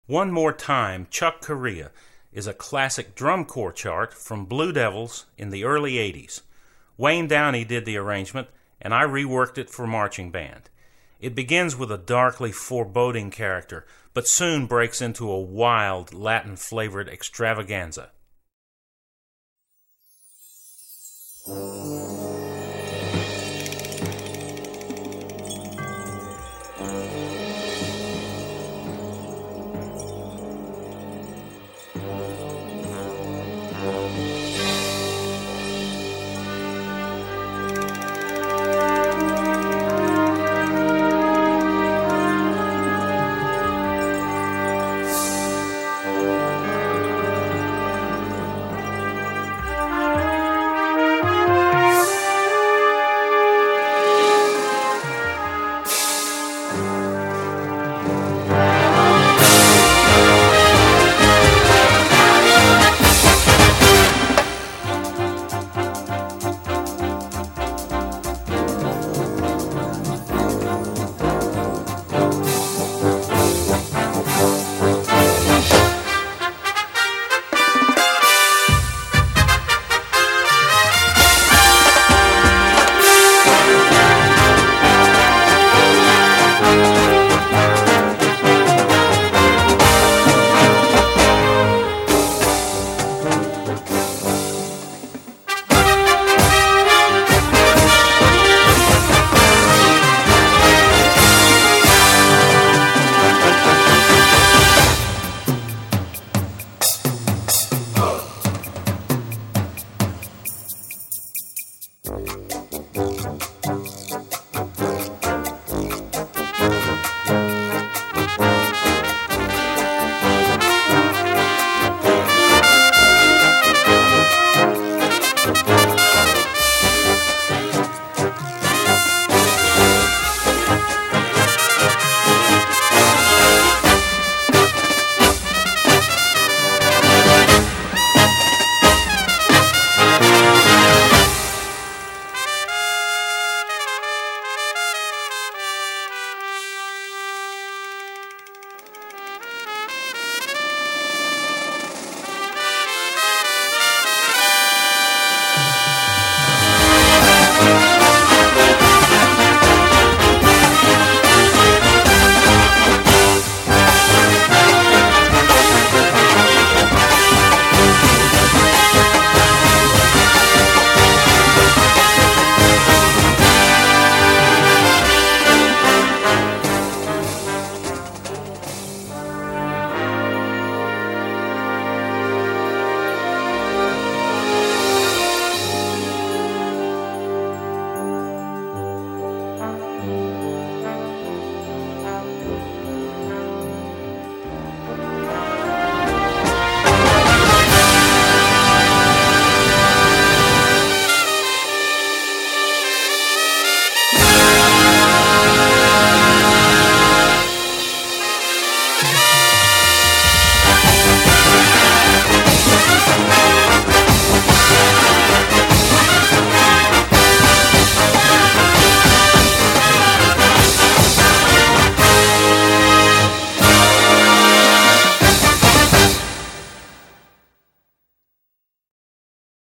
One More Time, Chuck Corea is a classic drum corps chart from Blue Devils in the early 80s. Wayne Downey did the arrangement, and I reworked it for marching band. It begins with a darkly foreboding character, but soon breaks into a wild, Latin-flavored extravaganza.